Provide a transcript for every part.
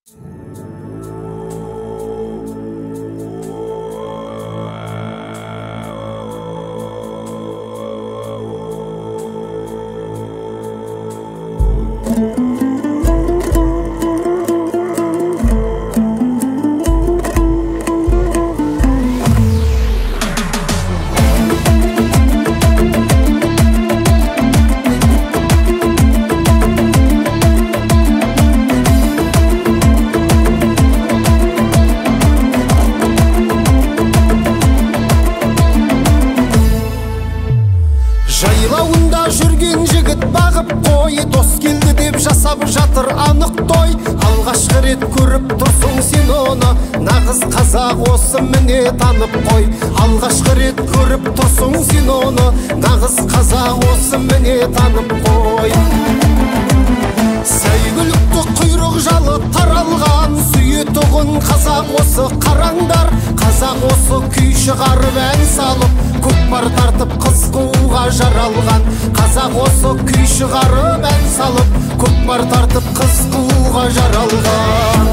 Жайлауында жүрген жігіт бағып қой, дос келді деп жасап жатыр анық той. Алғашқы рет көріп тұрсың сен оны, нағыз қазақ осы міне танып қой. Алғашқы рет көріп тұрсың сен оны, нағыз қазақ осы міне танып қой. Сәйгүлікті құйрық жалы таралған, сүйетұғын қазақ осы қараңдар. Қазақ осы күй шығарып ән салып, көкпар тартып қыз қууға жаралған. Қазақ осы күй шығарып ән салып, көкпар тартып қыз қууға жаралған.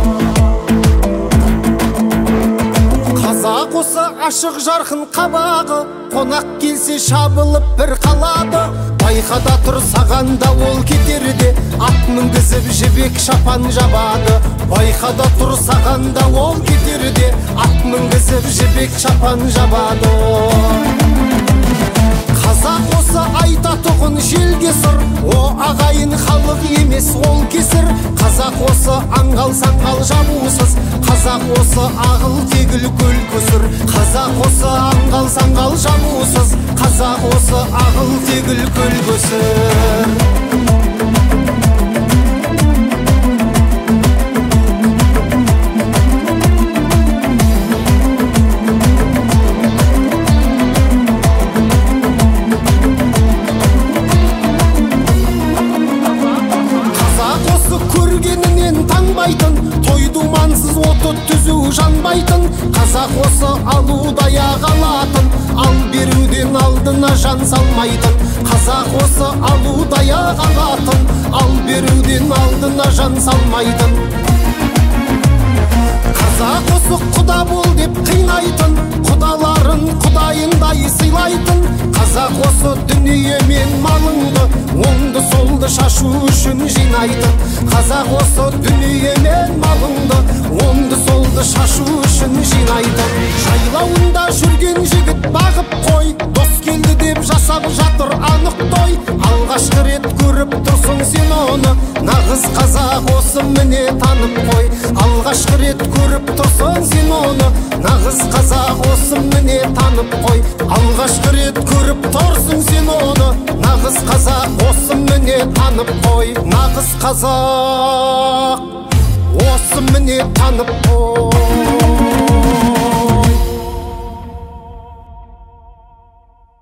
Қазақ осы ашық жарқын қабағы, қонақ келсе шабылып бір қалады. Байқада тұр саған да ол кетерде, ат мінгізіп жібек шапан жабады. Байқада тұр саған да ол кетерде, ат мінгізіп жібек шапан жабады. Қазақ осы айтатұғын желге сыр, о ағайын халық емес ол кесір. Қазақ осы аңғал-саңғал жабусыз, қазақ осы ағыл тегіл көл көсір. Қазақ осы аңғал-саңғал жабусыз, қазақ осы ағыл тегіл көл көсір. Тойдумансыз оты түзу жанбайтын, қазақ осы алудай ағалатын, ал беруден алдына жан салмайтын. Қазақ осы алудай ағалатын, ал беруден алдына жан салмайтын. Қазақ осы құда бол деп қинайтын, құдаларын құдайындай сыйлайтын. Қазақ осы дүние мен малыңды, оңды солды шашу үшін жинайтын. Қазақ осы дүние мен малыңды, оңды солды шашу үшін жинайтын. Жайлауында жүрген жігіт бағып қой, дос келді деп жасап жатыр анық той. Алғашқы рет көріп тұрсың сен оны, нағыз қазақ осы міне танып қой. Алғашқы рет көріп тұрсың сен оны, нағыз қазақ осы міне танып қой. Алғашқы рет көріп тұрсың сен оны, нағыз қазақ осы міне танып қой. Нағыз қазақ осы міне танып қой.